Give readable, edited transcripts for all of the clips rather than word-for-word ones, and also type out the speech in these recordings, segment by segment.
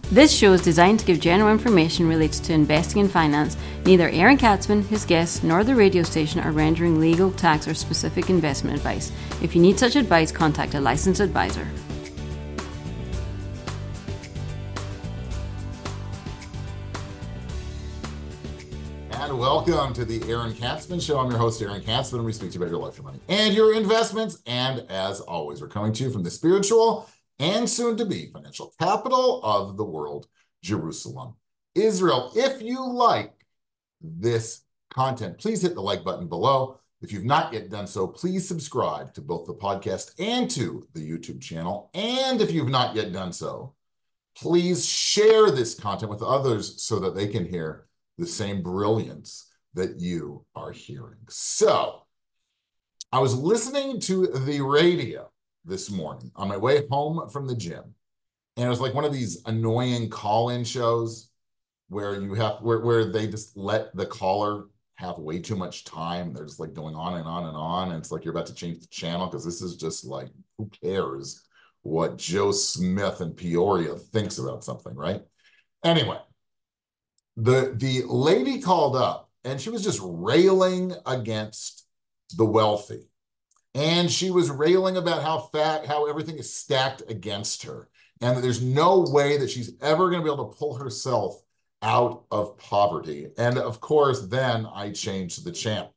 This show is designed to give general information related to investing and finance. Neither Aaron Katzman, his guests, nor the radio station are rendering legal, tax, or specific investment advice. If you need such advice, contact a licensed advisor. And welcome to the Aaron Katzman Show. I'm your host, Aaron Katzman, and we speak to you about your life, your money, and your investments. And as always, we're coming to you from the spiritual and soon-to-be financial capital of the world, Jerusalem, Israel. If you like this content, please hit the like button below. If you've not yet done so, please subscribe to both the podcast and to the YouTube channel. And if you've not yet done so, please share this content with others so that they can hear the same brilliance that you are hearing. So, I was listening to the radio this morning on my way home from the gym, and it was like one of these annoying call-in shows where you have where they just let the caller have way too much time. They're just like going on and on and on, and it's like you're about to change the channel because this is just like, who cares what Joe Smith in Peoria thinks about something, right? Anyway, the lady called up and she was just railing against the wealthy. And she was railing about how everything is stacked against her, and that there's no way that she's ever going to be able to pull herself out of poverty. And of course, then I changed the channel.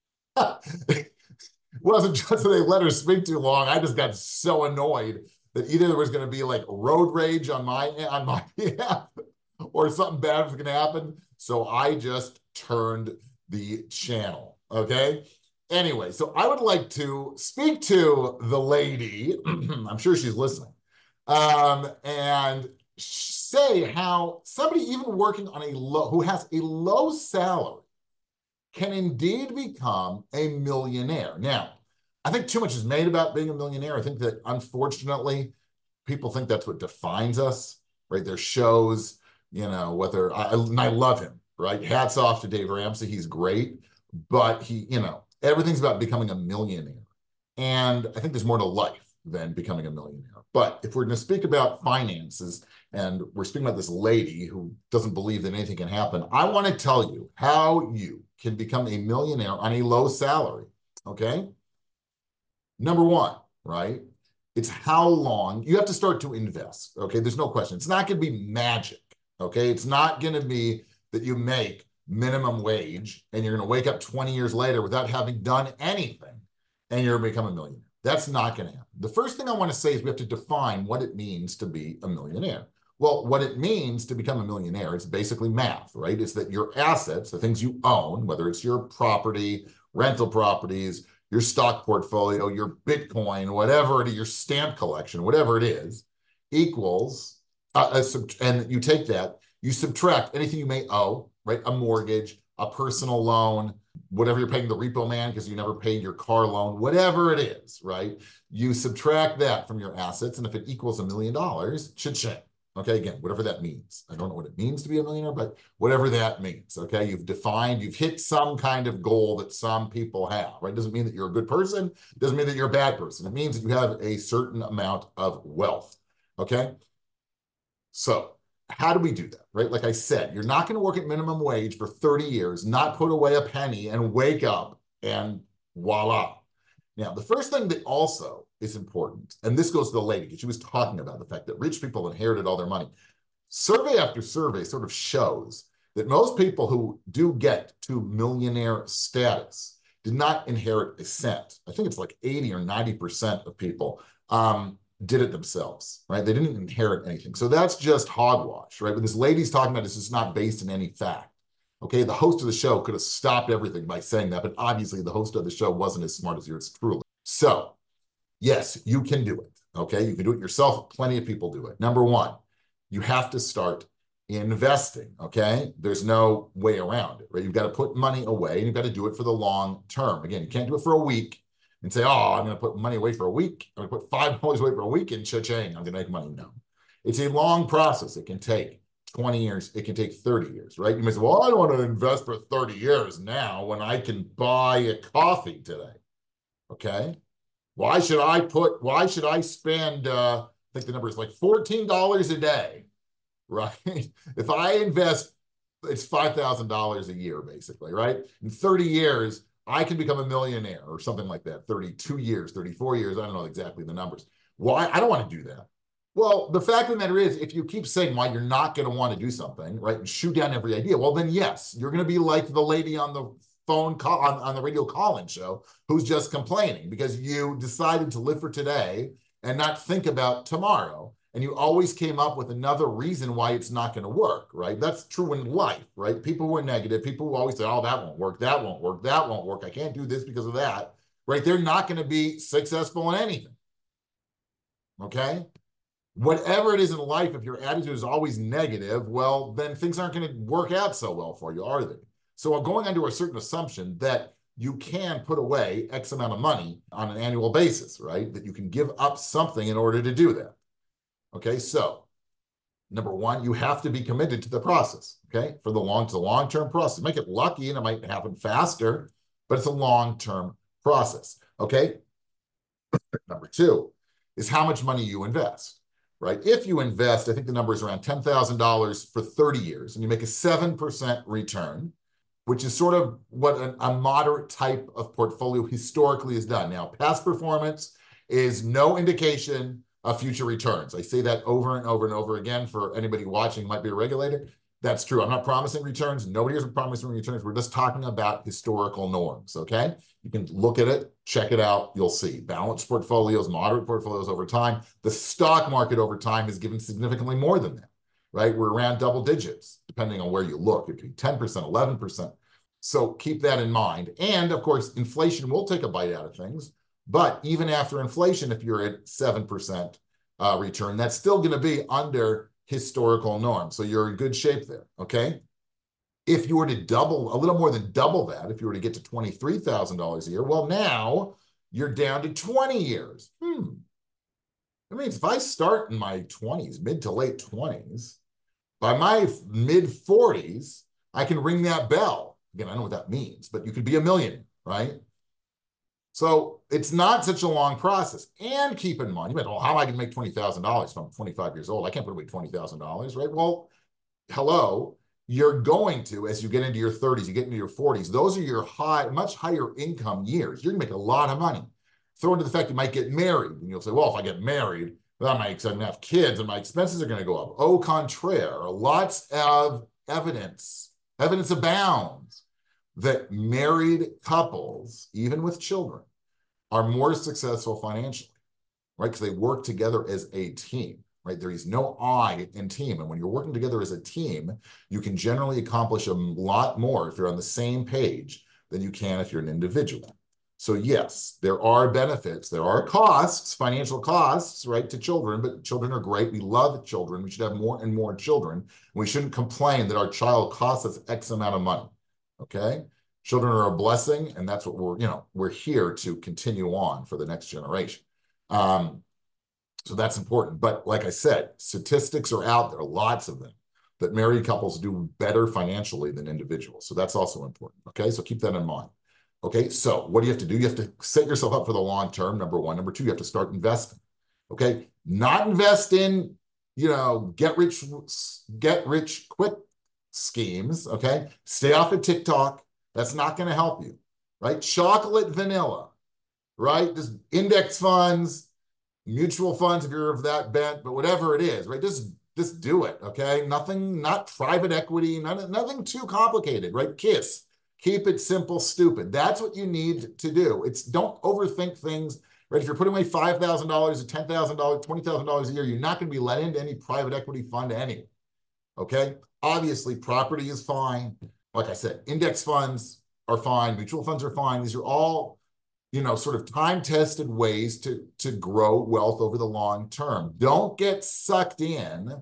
It wasn't just that they let her speak too long. I just got so annoyed that either there was going to be like road rage on my behalf, or something bad was going to happen. So I just turned the channel. Okay. Anyway, so I would like to speak to the lady, I'm sure she's listening, and say how somebody even working on who has a low salary can indeed become a millionaire. Now, I think too much is made about being a millionaire. I think that unfortunately, people think that's what defines us, right? There's shows, whether, and I love him, right? Hats off to Dave Ramsey. He's great, but everything's about becoming a millionaire. And I think there's more to life than becoming a millionaire. But if we're going to speak about finances, and we're speaking about this lady who doesn't believe that anything can happen, I want to tell you how you can become a millionaire on a low salary, okay? Number one, right? It's how long you have to start to invest, okay? There's no question. It's not going to be magic, okay? It's not going to be that you make minimum wage and you're going to wake up 20 years later without having done anything and you're going to become a millionaire. That's not going to happen. The first thing I want to say is we have to define what it means to be a millionaire. Well, what it means to become a millionaire, it's basically math, right? It's that your assets, the things you own, whether it's your property, rental properties, your stock portfolio, your Bitcoin, whatever it is, your stamp collection, whatever it is, equals, and you take that, you subtract anything you may owe, right? A mortgage, a personal loan, whatever you're paying the repo man because you never paid your car loan, whatever it is, right? You subtract that from your assets, and if it equals $1 million, cha-ching. Okay, again, whatever that means. I don't know what it means to be a millionaire, but whatever that means, okay? You've hit some kind of goal that some people have, right? It doesn't mean that you're a good person. It doesn't mean that you're a bad person. It means that you have a certain amount of wealth, okay? So, how do we do that, right? Like I said, you're not going to work at minimum wage for 30 years, not put away a penny, and wake up and voila. Now, the first thing that also is important, and this goes to the lady, because she was talking about the fact that rich people inherited all their money. Survey after survey sort of shows that most people who do get to millionaire status did not inherit a cent. I think it's like 80 or 90% of people did it themselves, right? They didn't inherit anything. So that's just hogwash, right? What this lady's talking about is not based in any fact. Okay, the host of the show could have stopped everything by saying that, but obviously the host of the show wasn't as smart as yours truly. So, yes, you can do it, okay? You can do it yourself. Plenty of people do it. Number one, you have to start investing, okay? There's no way around it, right? You've got to put money away, and you've got to do it for the long term. Again, you can't do it for a week and say, oh, I'm going to put money away for a week. I'm going to put $5 away for a week and cha-ching, I'm going to make money. No. It's a long process. It can take 20 years. It can take 30 years, right? You may say, well, I don't want to invest for 30 years now when I can buy a coffee today, okay? Why should I spend, I think the number is like $14 a day right? If I invest, it's $5,000 a year, basically, right? In 30 years, I can become a millionaire or something like that. 32 years, 34 years, I don't know exactly the numbers. Why? I don't want to do that. Well, the fact of the matter is, if you keep saying why you're not going to want to do something, right, and shoot down every idea, well, then yes, you're going to be like the lady on the phone call on the radio call-in show who's just complaining because you decided to live for today and not think about tomorrow. And you always came up with another reason why it's not going to work, right? That's true in life, right? People who are negative, people who always say, oh, that won't work, that won't work, that won't work, I can't do this because of that, right? They're not going to be successful in anything, okay? Whatever it is in life, if your attitude is always negative, well, then things aren't going to work out so well for you, are they? So I'm going under a certain assumption that you can put away X amount of money on an annual basis, right? That you can give up something in order to do that. Okay, so number one, you have to be committed to the process, okay? For the long-term process. Make it lucky and it might happen faster, but it's a long-term process, okay? Number two is how much money you invest, right? If you invest, I think the number is around $10,000 for 30 years, and you make a 7% return, which is sort of what a moderate type of portfolio historically has done. Now, past performance is no indication of future returns. I say that over and over and over again for anybody watching who might be a regulator. That's true. I'm not promising returns. Nobody is promising returns. We're just talking about historical norms, okay? You can look at it, check it out. You'll see balanced portfolios, moderate portfolios over time. The stock market over time has given significantly more than that, right? We're around double digits, depending on where you look. It could be 10%, 11%. So keep that in mind. And of course, inflation will take a bite out of things. But even after inflation, if you're at 7% return, that's still going to be under historical norms. So you're in good shape there, okay? If you were to double, a little more than double that, if you were to get to $23,000 a year, well, now you're down to 20 years. That means if I start in my 20s, mid to late 20s, by my mid 40s, I can ring that bell. Again, I don't know what that means, but you could be a millionaire, right? So it's not such a long process. And keep in mind, you might, well, how am I going to make $20,000 if I'm 25 years old? I can't put away $20,000, right? Well, hello, you're going to, as you get into your 30s, you get into your 40s, those are your much higher income years. You're going to make a lot of money. Throw into the fact you might get married, and you'll say, well, if I get married, then I'm going to have kids and my expenses are going to go up. Au contraire, lots of evidence abounds that married couples, even with children, are more successful financially, right? Because they work together as a team, right? There is no I in team. And when you're working together as a team, you can generally accomplish a lot more if you're on the same page than you can if you're an individual. So yes, there are benefits. There are costs, financial costs, right, to children, but children are great. We love children. We should have more and more children. We shouldn't complain that our child costs us X amount of money. Okay, children are a blessing, and that's what we're here to continue on for the next generation. So that's important. But like I said, statistics are out there, lots of them, that married couples do better financially than individuals. So that's also important. Okay, so keep that in mind. Okay, so what do you have to do? You have to set yourself up for the long term, number one. Number two, you have to start investing. Okay, not invest in, get rich quick schemes, okay? Stay off of TikTok. That's not going to help you, right? Chocolate vanilla, right? Just index funds, mutual funds if you're of that bent, but whatever it is, right? Just do it, okay? Nothing, not private equity, nothing too complicated, right? KISS. Keep it simple, stupid. That's what you need to do. Don't overthink things, right? If you're putting away $5,000 or $10,000, $20,000 a year, you're not going to be let into any private equity fund anyway, okay? Obviously, property is fine. Like I said, index funds are fine. Mutual funds are fine. These are all, sort of time-tested ways to grow wealth over the long term. Don't get sucked in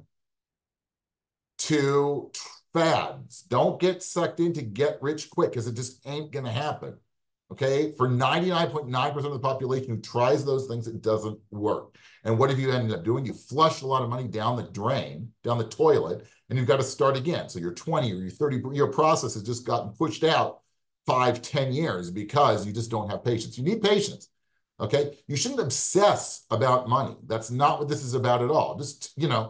to fads. Don't get sucked in to get rich quick, because it just ain't going to happen. Okay? For 99.9% of the population who tries those things, it doesn't work. And what have you ended up doing? You flushed a lot of money down the drain, down the toilet, and you've got to start again. So you're 20 or you're 30, your process has just gotten pushed out 5, 10 years because you just don't have patience. You need patience. Okay? You shouldn't obsess about money. That's not what this is about at all. Just,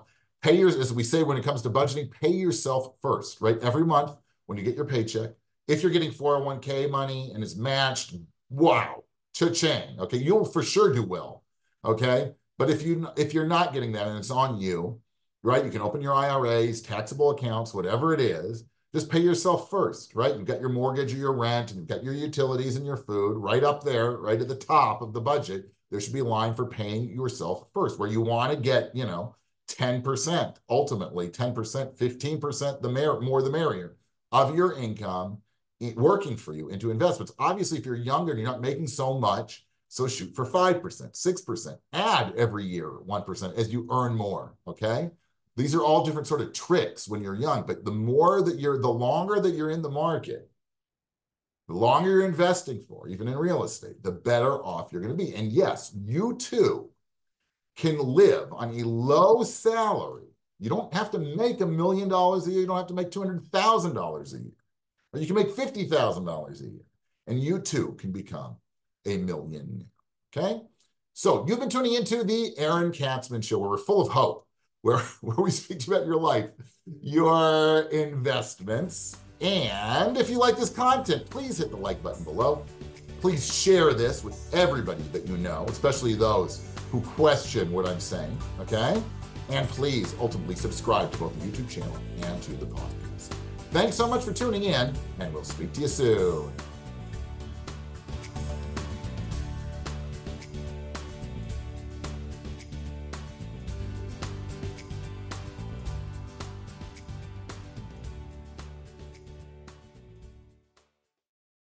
as we say when it comes to budgeting, pay yourself first, right? Every month when you get your paycheck, if you're getting 401k money and it's matched, wow, cha-ching, okay? You'll for sure do well, okay? But if you're not getting that and it's on you, right? You can open your IRAs, taxable accounts, whatever it is, just pay yourself first, right? You've got your mortgage or your rent, and you've got your utilities and your food right up there, right at the top of the budget. There should be a line for paying yourself first, where you want to get, 10%, ultimately 10%, 15%, the more the merrier, of your income working for you into investments. Obviously, if you're younger and you're not making so much, so shoot for 5%, 6%, add every year 1% as you earn more, okay? These are all different sort of tricks when you're young, but the longer that you're in the market, the longer you're investing for, even in real estate, the better off you're going to be. And yes, you too can live on a low salary. You don't have to make $1 million a year. You don't have to make $200,000 a year. Or you can make $50,000 a year. And you too can become a millionaire, okay? So you've been tuning into the Aaron Katzman Show, where we're full of hope, where we speak to you about your life, your investments. And if you like this content, please hit the like button below. Please share this with everybody that you know, especially those who question what I'm saying, okay? And please ultimately subscribe to both the YouTube channel and to the podcast. Thanks so much for tuning in, and we'll speak to you soon.